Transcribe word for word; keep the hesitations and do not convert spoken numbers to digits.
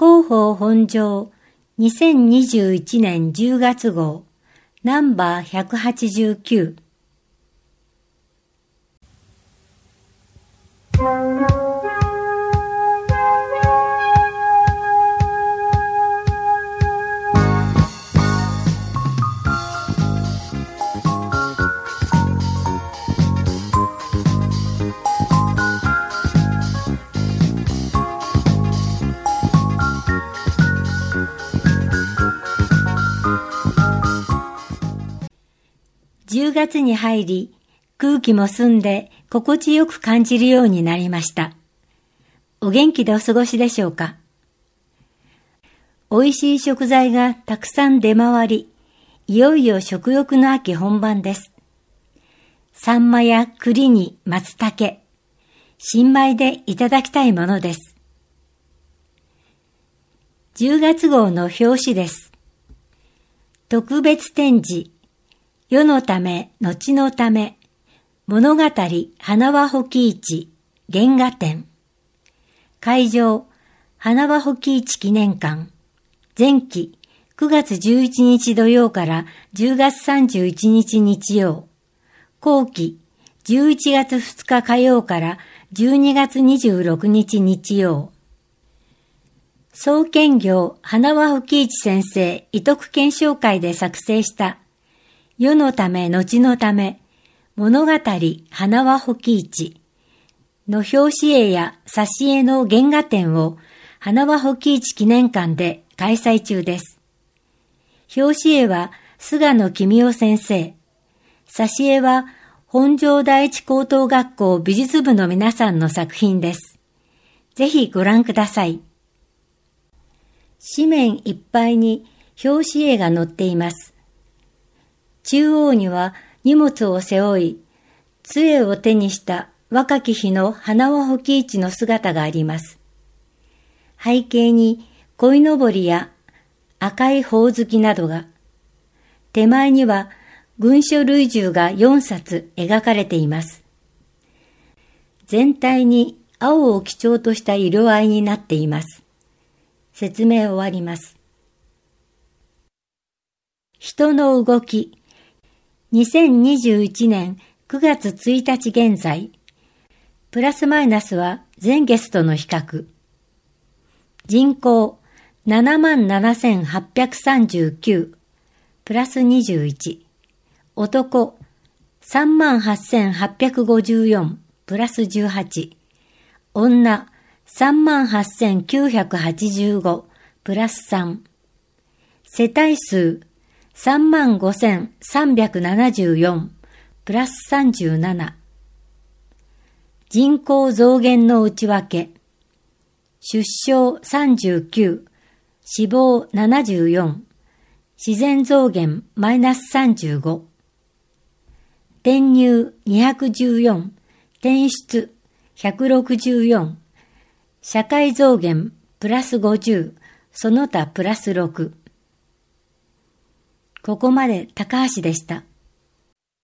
広報本庄にせんにじゅういちねんじゅうがつ号ナンバーひゃくはちじゅうきゅう。じゅうがつに入り、空気も澄んで心地よく感じるようになりました。お元気でお過ごしでしょうか。美味しい食材がたくさん出回り、いよいよ食欲の秋本番です。サンマや栗に松茸、新米でいただきたいものです。じゅうがつ号の表紙です。特別展示、世のため、後のため、物語、花輪保木市、原画展。会場、花輪保木市記念館。前期、くがつじゅういちにち土曜からじゅうがつさんじゅういちにち日曜。後期、じゅういちがつふつか火曜からじゅうにがつにじゅうろくにち日曜。創建業、花輪保木市先生、遺徳検証会で作成した世のため、後のため、物語、花輪保木市の表紙絵や挿絵の原画展を花輪保木市記念館で開催中です。表紙絵は菅野公夫先生、挿絵は本庄第一高等学校美術部の皆さんの作品です。ぜひご覧ください。紙面いっぱいに表紙絵が載っています。中央には荷物を背負い、杖を手にした若き日の花輪保木市の姿があります。背景に鯉のぼりや赤いほおずきなどが、手前には軍書類銃がよんさつ描かれています。全体に青を基調とした色合いになっています。説明終わります。人の動き。にせんにじゅういちねんくがつついたち現在、プラスマイナスは前月との比較。人口ななまんななせんはっぴゃくさんじゅうきゅう、プラスにじゅういち。男さんまんはっせんはっぴゃくごじゅうよん、プラスじゅうはち。女さんまんはっせんきゅうひゃくはちじゅうご、プラスさん。世帯数さんまんごせんさんびゃくななじゅうよん、プラスさんじゅうなな。人口増減の内訳。出生さんじゅうきゅう、死亡ななじゅうよん、自然増減マイナスさんじゅうご。転入にひゃくじゅうよん、転出ひゃくろくじゅうよん、社会増減プラスごじゅう、その他プラスろく。ここまで高橋でした。